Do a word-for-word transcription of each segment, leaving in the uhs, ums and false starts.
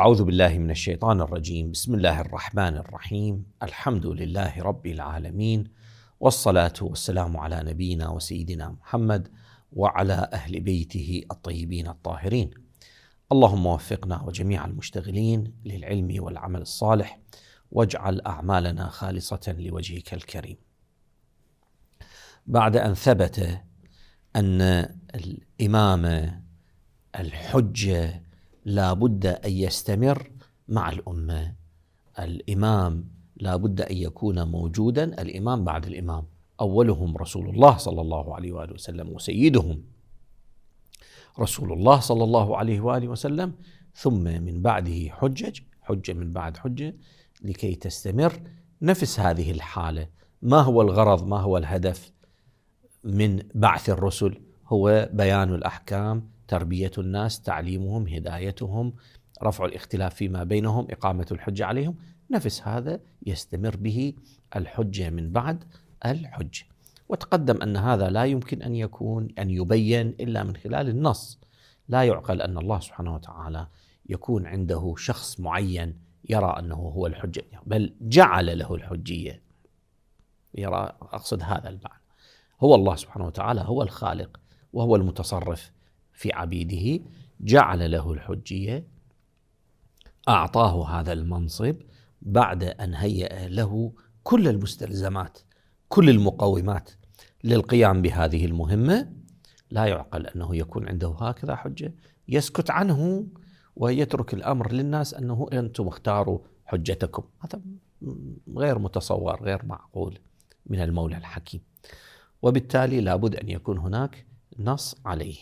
أعوذ بالله من الشيطان الرجيم. بسم الله الرحمن الرحيم. الحمد لله رب العالمين، والصلاة والسلام على نبينا وسيدنا محمد وعلى أهل بيته الطيبين الطاهرين. اللهم وفقنا وجميع المشتغلين للعلم والعمل الصالح، واجعل أعمالنا خالصة لوجهك الكريم. بعد أن ثبت أن الإمامة الحجة لا بد أن يستمر مع الأمة، الإمام لا بد أن يكون موجودا، الإمام بعد الإمام أولهم رسول الله صلى الله عليه وآله وسلم، وسيدهم رسول الله صلى الله عليه وآله وسلم، ثم من بعده حجج حجة من بعد حجة، لكي تستمر نفس هذه الحالة. ما هو الغرض، ما هو الهدف من بعث الرسل؟ هو بيان الأحكام، تربية الناس، تعليمهم، هدايتهم، رفع الاختلاف فيما بينهم، إقامة الحجة عليهم. نفس هذا يستمر به الحجة من بعد الحجة. وتقدم أن هذا لا يمكن أن يكون أن يبين إلا من خلال النص. لا يعقل أن الله سبحانه وتعالى يكون عنده شخص معين يرى أنه هو الحجة، بل جعل له الحجية. يرى أقصد هذا المعنى. هو الله سبحانه وتعالى هو الخالق وهو المتصرف في عبيده، جعل له الحجية، أعطاه هذا المنصب بعد أن هيأ له كل المستلزمات، كل المقومات للقيام بهذه المهمة. لا يعقل أنه يكون عنده هكذا حجة يسكت عنه ويترك الأمر للناس أنه أنتم اختاروا حجتكم. هذا غير متصور، غير معقول من المولى الحكيم، وبالتالي لابد أن يكون هناك نص عليه.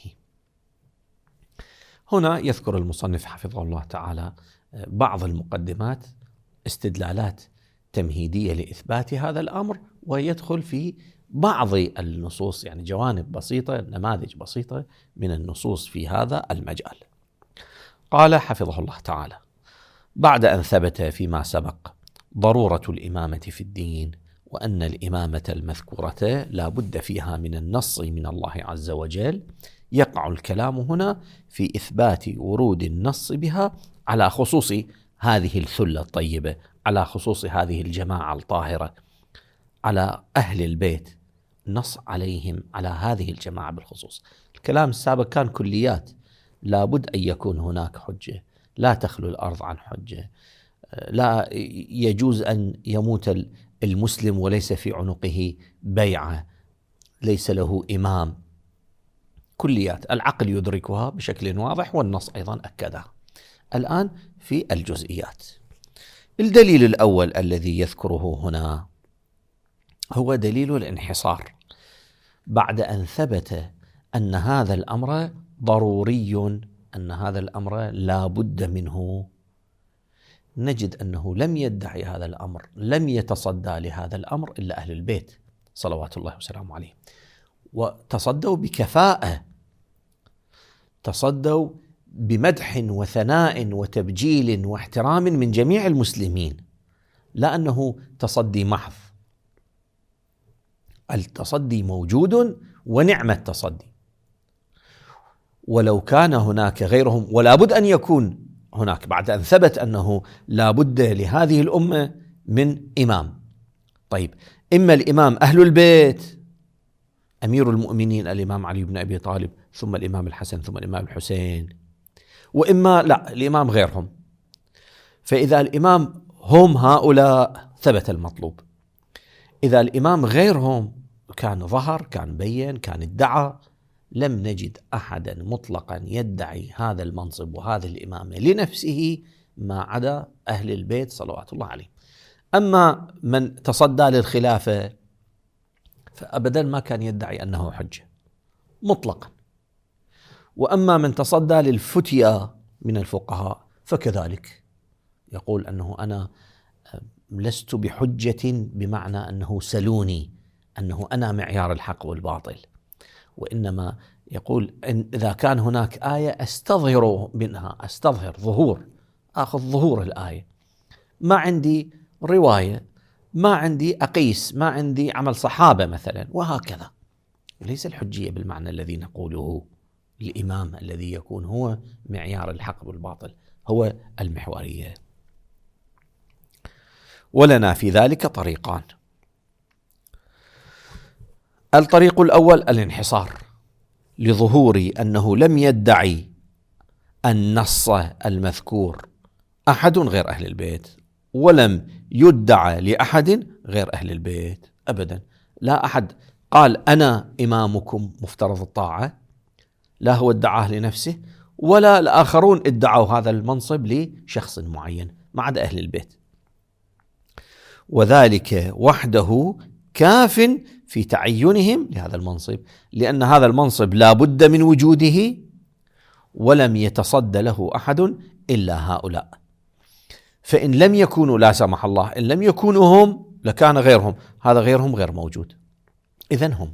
هنا يذكر المصنف حفظه الله تعالى بعض المقدمات، استدلالات تمهيدية لإثبات هذا الأمر، ويدخل في بعض النصوص، يعني جوانب بسيطة، نماذج بسيطة من النصوص في هذا المجال. قال حفظه الله تعالى: بعد أن ثبت فيما سبق ضرورة الإمامة في الدين، وأن الإمامة المذكورة لا بد فيها من النص من الله عز وجل، يقع الكلام هنا في إثبات ورود النص بها على خصوص هذه الثلة الطيبة، على خصوص هذه الجماعة الطاهرة، على أهل البيت، نص عليهم على هذه الجماعة بالخصوص. الكلام السابق كان كليات، لا بد أن يكون هناك حجة، لا تخلو الأرض عن حجة، لا يجوز أن يموت المسلم وليس في عنقه بيعة، ليس له إمام. كليات العقل يدركها بشكل واضح، والنص أيضا أكدها. الآن في الجزئيات. الدليل الأول الذي يذكره هنا هو دليل الانحصار. بعد أن ثبت أن هذا الأمر ضروري، أن هذا الأمر لا بد منه، نجد أنه لم يدعي هذا الأمر، لم يتصدى لهذا الأمر إلا أهل البيت صلوات الله وسلامه عليه، وتصدوا بكفاءة، تصدوا بمدح وثناء وتبجيل واحترام من جميع المسلمين، لا أنه تصدي محض. التصدي موجود ونعم التصدي، ولو كان هناك غيرهم، ولا بد أن يكون هناك بعد أن ثبت أنه لا بد لهذه الأمة من إمام. طيب، إما الإمام أهل البيت، أمير المؤمنين الإمام علي بن أبي طالب، ثم الإمام الحسن، ثم الإمام الحسين، وإما لا الإمام غيرهم. فإذا الإمام هم هؤلاء ثبت المطلوب. إذا الإمام غيرهم كان ظهر، كان بين، كان ادعى، لم نجد أحدا مطلقا يدعي هذا المنصب وهذه الإمامة لنفسه ما عدا أهل البيت صلوات الله عليه. أما من تصدى للخلافة فأبدا ما كان يدعي أنه حجة مطلقا، وأما من تصدى للفتية من الفقهاء فكذلك يقول أنه أنا لست بحجة، بمعنى أنه سلوني، أنه أنا معيار الحق والباطل، وإنما يقول إن إذا كان هناك آية أستظهر منها، أستظهر ظهور، أخذ ظهور الآية، ما عندي رواية، ما عندي أقيس، ما عندي عمل صحابة مثلا، وهكذا. ليس الحجية بالمعنى الذي نقوله الإمام الذي يكون هو معيار الحق والباطل، هو المحورية. ولنا في ذلك طريقان. الطريق الأول الانحصار، لظهور أنه لم يدعي النص المذكور أحد غير أهل البيت، ولم يدعى لأحد غير أهل البيت أبدا. لا أحد قال أنا إمامكم مفترض الطاعة، لا هو ادعاه لنفسه ولا الآخرون ادعوا هذا المنصب لشخص معين ما عدا أهل البيت، وذلك وحده كاف في تعينهم لهذا المنصب، لأن هذا المنصب لا بد من وجوده ولم يتصد له أحد إلا هؤلاء. فإن لم يكونوا لا سمح الله إن لم يكونوا هم لكان غيرهم، هذا غيرهم غير موجود، إذن هم.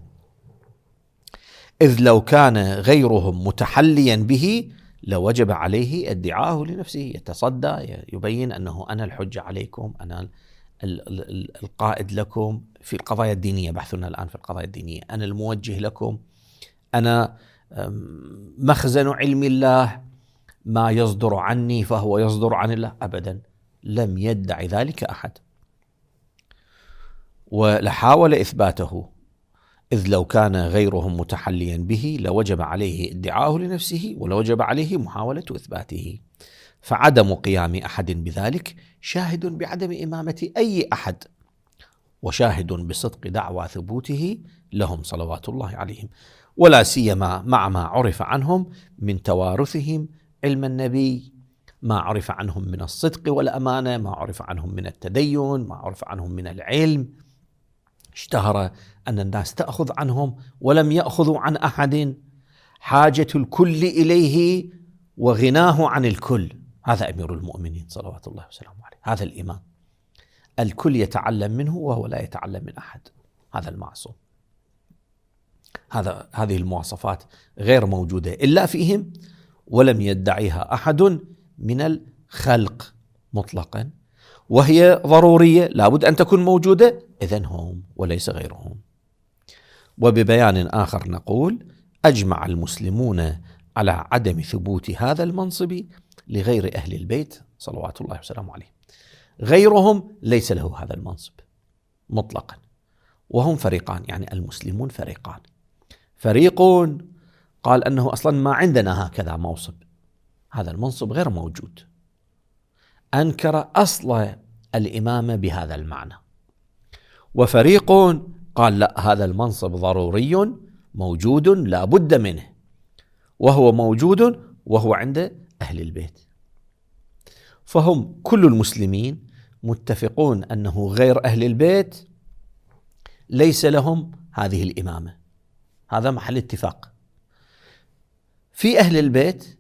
إذ لو كان غيرهم متحليا به لوجب عليه ادعاءه لنفسه، يتصدى يبين أنه أنا الحجة عليكم، أنا القائد لكم في القضايا الدينية، بحثنا الآن في القضايا الدينية، أنا الموجه لكم، أنا مخزن علم الله، ما يصدر عني فهو يصدر عن الله. أبدا لم يدعي ذلك أحد، ولحاول إثباته، إذ لو كان غيرهم متحليا به لوجب عليه ادعاءه لنفسه ولوجب عليه محاولة إثباته. فعدم قيام أحد بذلك شاهد بعدم إمامة أي أحد، وشاهد بصدق دعوى ثبوته لهم صلوات الله عليهم، ولا سيما مع ما عرف عنهم من توارثهم علم النبي، ما عرف عنهم من الصدق والأمانة، ما عرف عنهم من التدين، ما عرف عنهم من العلم. اشتهر أن الناس تأخذ عنهم ولم يأخذوا عن أحد، حاجة الكل إليه وغناه عن الكل. هذا أمير المؤمنين صلوات الله وسلامه عليه، هذا الإمام، الكل يتعلم منه وهو لا يتعلم من أحد، هذا المعصوم. هذا هذه المواصفات غير موجودة إلا فيهم، ولم يدعيها أحد من الخلق مطلقا، وهي ضرورية لابد أن تكون موجودة، إذن هم وليس غيرهم. وببيان آخر نقول: أجمع المسلمون على عدم ثبوت هذا المنصب لغير أهل البيت صلوات الله وسلامه عليه، غيرهم ليس له هذا المنصب مطلقا. وهم فريقان، يعني المسلمون فريقان، فريق قال أنه أصلا ما عندنا هكذا منصب، هذا المنصب غير موجود، أنكر أصل الإمامة بهذا المعنى. وفريق قال لا، هذا المنصب ضروري موجود لا بد منه، وهو موجود وهو عند أهل البيت. فهم كل المسلمين متفقون أنه غير أهل البيت ليس لهم هذه الإمامة، هذا محل اتفاق. في أهل البيت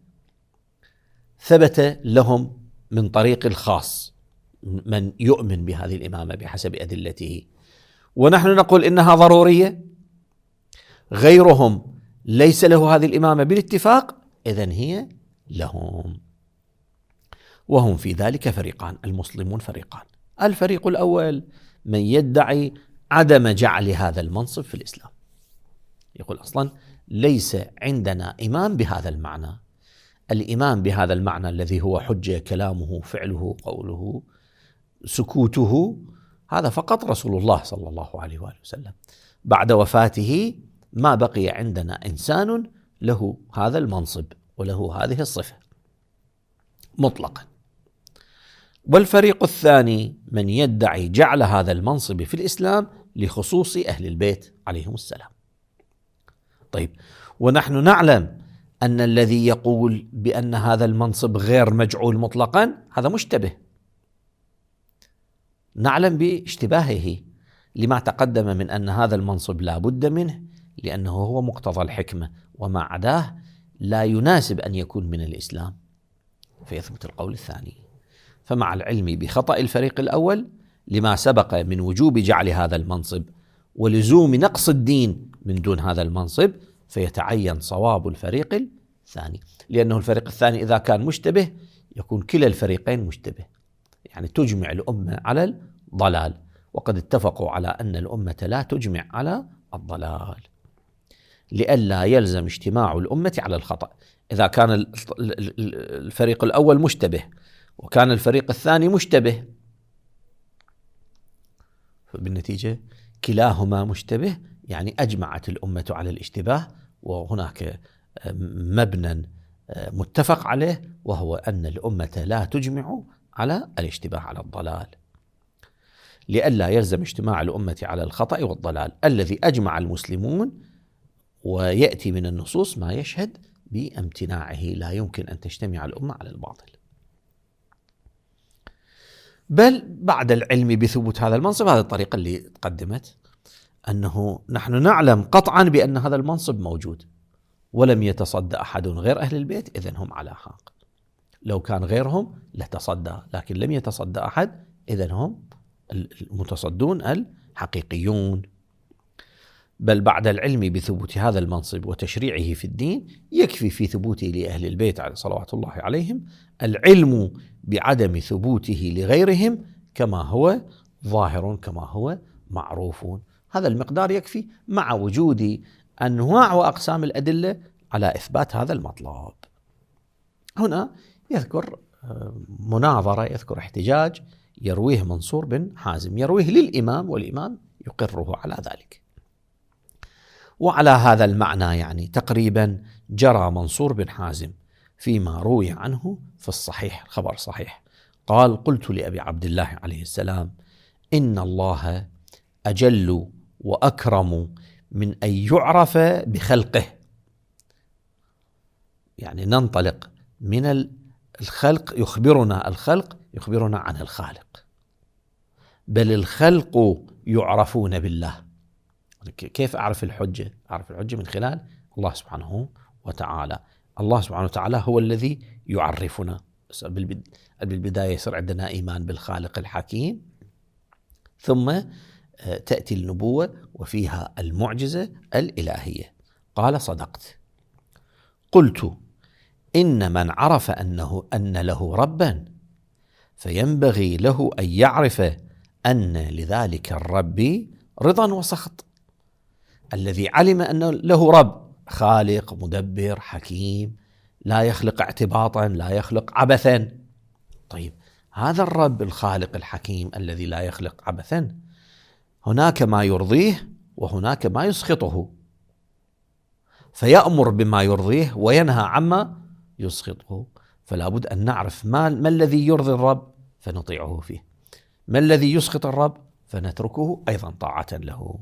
ثبت لهم من طريق الخاص من يؤمن بهذه الإمامة بحسب أدلته، ونحن نقول إنها ضرورية، غيرهم ليس له هذه الإمامة بالاتفاق، إذن هي لهم. وهم في ذلك فريقان، المسلمون فريقان. الفريق الأول من يدعي عدم جعل هذا المنصب في الإسلام، يقول أصلا ليس عندنا إمام بهذا المعنى، الإمام بهذا المعنى الذي هو حجة كلامه فعله قوله سكوته، هذا فقط رسول الله صلى الله عليه وآله وسلم، بعد وفاته ما بقي عندنا إنسان له هذا المنصب وله هذه الصفة مطلقا. والفريق الثاني من يدعي جعل هذا المنصب في الإسلام لخصوص أهل البيت عليهم السلام. طيب، ونحن نعلم أن الذي يقول بأن هذا المنصب غير مجعول مطلقا هذا مشتبه، نعلم باشتباهه لما تقدم من أن هذا المنصب لا بد منه، لأنه هو مقتضى الحكمة، وما عداه لا يناسب أن يكون من الإسلام، فيثبت القول الثاني. فمع العلم بخطأ الفريق الأول لما سبق من وجوب جعل هذا المنصب ولزوم نقص الدين من دون هذا المنصب، فيتعين صواب الفريق الثاني، لأنه الفريق الثاني إذا كان مشتبه يكون كلا الفريقين مشتبه، يعني تجمع الأمة على الضلال، وقد اتفقوا على أن الأمة لا تجمع على الضلال، لئلا يلزم اجتماع الأمة على الخطأ. إذا كان الفريق الأول مشتبه وكان الفريق الثاني مشتبه، فبالنتيجة كلاهما مشتبه، يعني أجمعت الأمة على الاشتباه، وهناك مبنى متفق عليه وهو أن الأمة لا تجمع على الاشتباه على الضلال، لئلا يلزم اجتماع الأمة على الخطأ والضلال الذي أجمع المسلمون، ويأتي من النصوص ما يشهد بامتناعه، لا يمكن أن تجتمع الأمة على الباطل. بل بعد العلم بثبوت هذا المنصب، هذه الطريقة اللي تقدمت، أنه نحن نعلم قطعا بأن هذا المنصب موجود ولم يتصدى أحد غير أهل البيت، إذن هم على حق. لو كان غيرهم لتصدى، لكن لم يتصدى أحد، إذن هم المتصدون الحقيقيون. بل بعد العلم بثبوت هذا المنصب وتشريعه في الدين، يكفي في ثبوته لأهل البيت صلوات الله عليهم العلم بعدم ثبوته لغيرهم كما هو ظاهر كما هو معروف. هذا المقدار يكفي مع وجود أنواع وأقسام الأدلة على إثبات هذا المطلب. هنا يذكر مناظرة، يذكر احتجاج يرويه منصور بن حازم، يرويه للإمام والإمام يقره على ذلك. وعلى هذا المعنى يعني تقريبا جرى منصور بن حازم فيما روي عنه في الصحيح، الخبر صحيح، قال: قلت لأبي عبد الله عليه السلام: إن الله أجل وأكرم من أن يعرف بخلقه. يعني ننطلق من الخلق، يخبرنا الخلق يخبرنا عن الخالق، بل الخلق يعرفون بالله. كيف أعرف الحجة؟ أعرف الحجة من خلال الله سبحانه وتعالى. الله سبحانه وتعالى هو الذي يعرفنا. بالبداية يصير عندنا إيمان بالخالق الحكيم، ثم تأتي النبوة وفيها المعجزة الإلهية. قال: صدقت. قلت: إن من عرف أنه أن له ربا فينبغي له أن يعرف أن لذلك الرب رضا وسخط. الذي علم أن له رب خالق مدبر حكيم لا يخلق اعتباطا لا يخلق عبثا. طيب، هذا الرب الخالق الحكيم الذي لا يخلق عبثا، هناك ما يرضيه وهناك ما يسخطه، فيأمر بما يرضيه وينهى عما يسخطه. فلا بد أن نعرف ما, ما الذي يرضي الرب فنطيعه فيه، ما الذي يسخط الرب فنتركه أيضا طاعة له.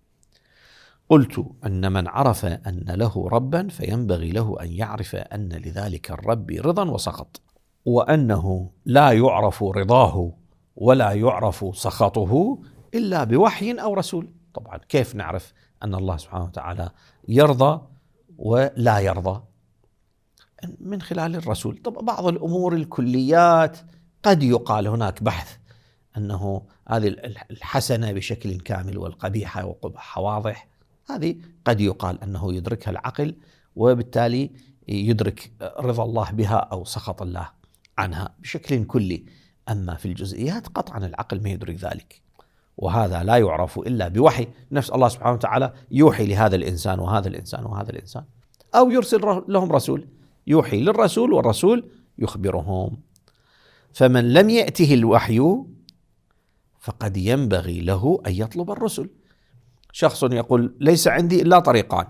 قلت: أن من عرف أن له ربا فينبغي له أن يعرف أن لذلك الرب رضا وسخط، وأنه لا يعرف رضاه ولا يعرف سخطه إلا بوحي أو رسول. طبعا كيف نعرف أن الله سبحانه وتعالى يرضى ولا يرضى؟ من خلال الرسول. طب بعض الأمور الكليات قد يقال هناك بحث أنه هذه الحسنة بشكل كامل والقبيحة وقبحها واضح، هذه قد يقال أنه يدركها العقل وبالتالي يدرك رضا الله بها أو سخط الله عنها بشكل كلي. أما في الجزئيات قطعا العقل ما يدرك ذلك، وهذا لا يعرف إلا بوحي. نفس الله سبحانه وتعالى يوحي لهذا الإنسان وهذا الإنسان وهذا الإنسان، أو يرسل لهم رسول يوحي للرسول والرسول يخبرهم. فمن لم يأته الوحي فقد ينبغي له أن يطلب الرسل. شخص يقول: ليس عندي إلا طريقان،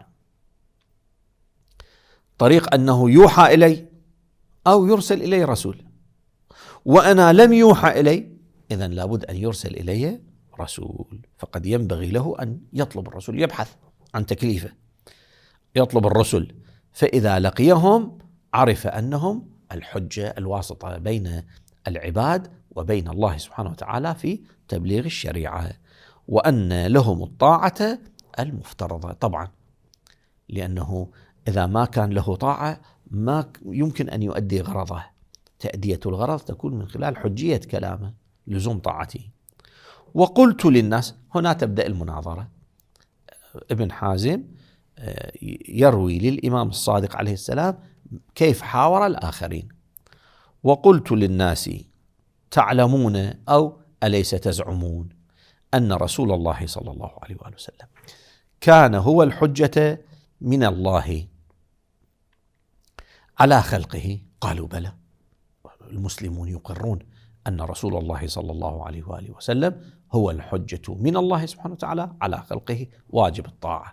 طريق أنه يوحى إلي أو يرسل إلي رسول، وأنا لم يوحى إلي، إذن لابد أن يرسل إلي رسول. فقد ينبغي له أن يطلب الرسول، يبحث عن تكليفه، يطلب الرسل، فإذا لقيهم عرف أنهم الحجة الواسطة بين العباد وبين الله سبحانه وتعالى في تبليغ الشريعة، وأن لهم الطاعة المفترضة. طبعا لأنه إذا ما كان له طاعة ما يمكن أن يؤدي غرضه. تأدية الغرض تكون من خلال حجية كلامه، لزوم طاعته. وقلت للناس، هنا تبدأ المناظرة. ابن حازم يروي للإمام الصادق عليه السلام كيف حاور الآخرين. وقلت للناس: تعلمون أو أليس تزعمون أن رسول الله صلى الله عليه وآله وسلم كان هو الحجة من الله على خلقه؟ قالوا بلى. المسلمون يقرون أن رسول الله صلى الله عليه وآله وسلم هو الحجة من الله سبحانه وتعالى على خلقه، واجب الطاعة.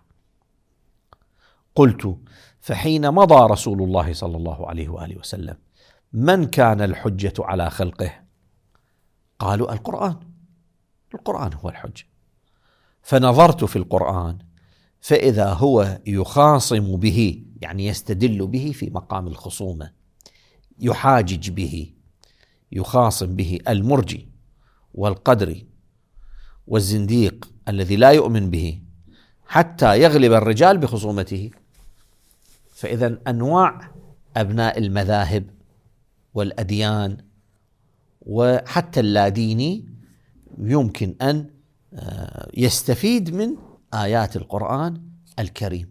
قلت: فحين مضى رسول الله صلى الله عليه وآله وسلم من كان الحجة على خلقه؟ قالوا: القرآن، القرآن هو الحجة. فنظرت في القرآن فإذا هو يخاصم به، يعني يستدل به في مقام الخصومة، يحاجج به، يخاصم به المرجي والقدري والزنديق الذي لا يؤمن به حتى يغلب الرجال بخصومته. فإذا أنواع أبناء المذاهب والأديان وحتى اللاديني يمكن أن يستفيد من آيات القرآن الكريم.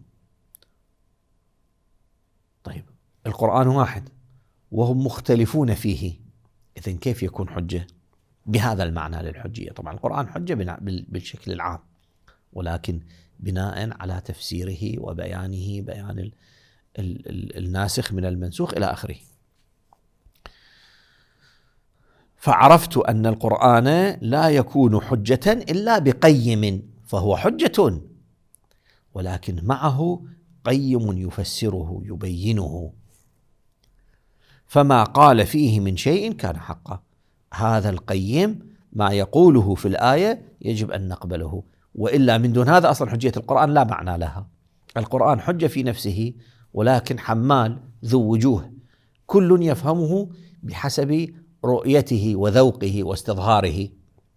طيب، القرآن واحد وهم مختلفون فيه، إذن كيف يكون حجة بهذا المعنى للحجية؟ طبعا القرآن حجة بالشكل العام، ولكن بناء على تفسيره وبيانه، بيان الناسخ من المنسوخ إلى آخره. فعرفت أن القرآن لا يكون حجة إلا بقيم، فهو حجة ولكن معه قيم يفسره يبينه، فما قال فيه من شيء كان حقا. هذا القيم ما يقوله في الآية يجب أن نقبله، وإلا من دون هذا أصلا حجية القرآن لا معنى لها. القرآن حجة في نفسه، ولكن حمال ذو وجوه، كل يفهمه بحسب رؤيته وذوقه واستظهاره.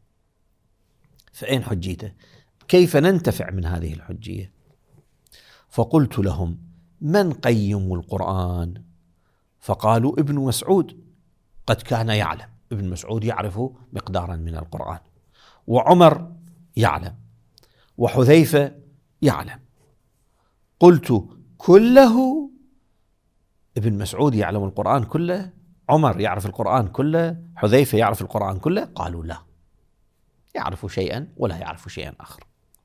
فأين حجيته؟ كيف ننتفع من هذه الحجية؟ فقلت لهم: من قيم القرآن؟ فقالوا: ابن مسعود قد كان يعلم. ابن مسعود يعرف مقدارا من القرآن، وعمر يعلم، وحذيفة يعلم. قلت: كله؟ ابن مسعود يعلم القرآن كله؟ عمر يعرف القرآن كله؟ حذيفة يعرف القرآن كله؟ قالوا: لا، يعرف شيئا ولا يعرف شيئا آخر.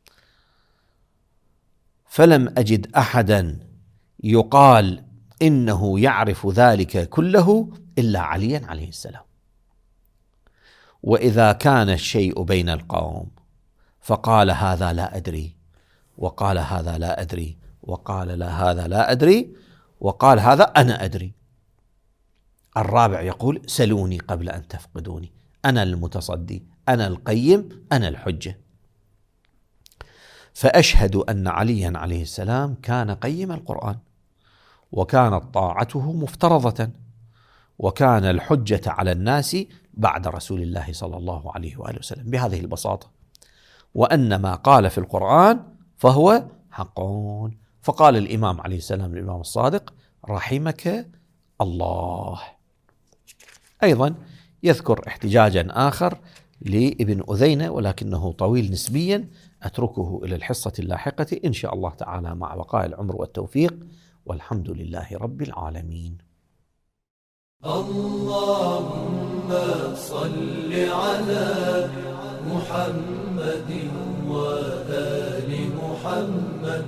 فلم أجد أحدا يقال إنه يعرف ذلك كله إلا عليا عليه السلام. وإذا كان الشيء بين القوم فقال هذا لا أدري، وقال هذا لا أدري، وقال لا هذا لا أدري، وقال هذا أنا أدري، الرابع يقول: سلوني قبل أن تفقدوني، أنا المتصدي، أنا القيم، أنا الحجة. فأشهد أن عليا عليه السلام كان قيم القرآن، وكانت طاعته مفترضة، وكان الحجة على الناس بعد رسول الله صلى الله عليه وآله وسلم بهذه البساطة، وأن ما قال في القرآن فهو حق. فقال الإمام عليه السلام الإمام الصادق: رحمك الله. أيضا يذكر احتجاجا آخر لابن أذينة ولكنه طويل نسبيا، أتركه إلى الحصة اللاحقة إن شاء الله تعالى مع بقاء العمر والتوفيق، والحمد لله رب العالمين. اللهم صل على محمد وآل محمد.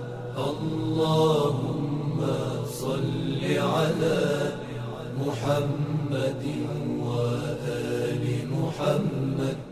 اللهم صل على محمد وآل محمد